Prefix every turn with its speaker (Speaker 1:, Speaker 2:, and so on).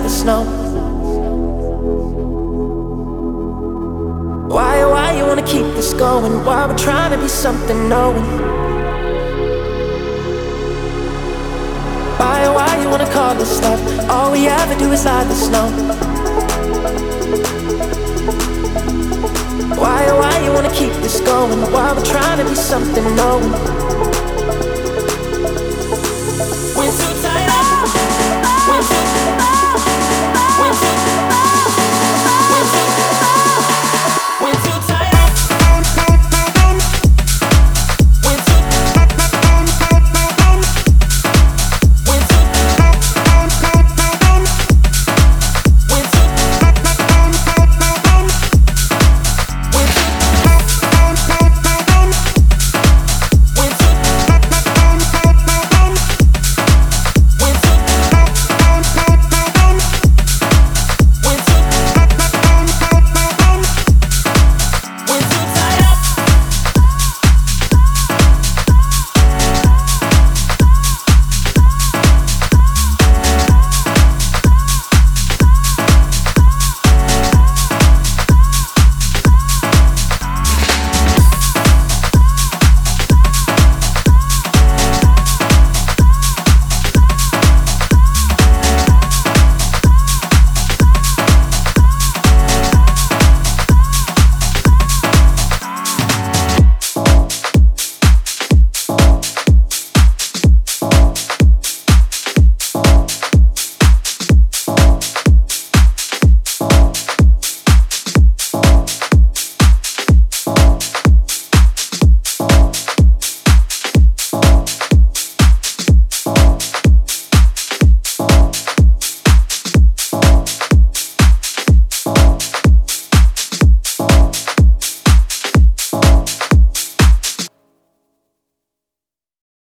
Speaker 1: the snow. Why you wanna keep this going? Why we're trying to be something knowing? Why you wanna call this love? All we ever do is lie the snow. Why you wanna keep this going? Why we're trying to be something knowing?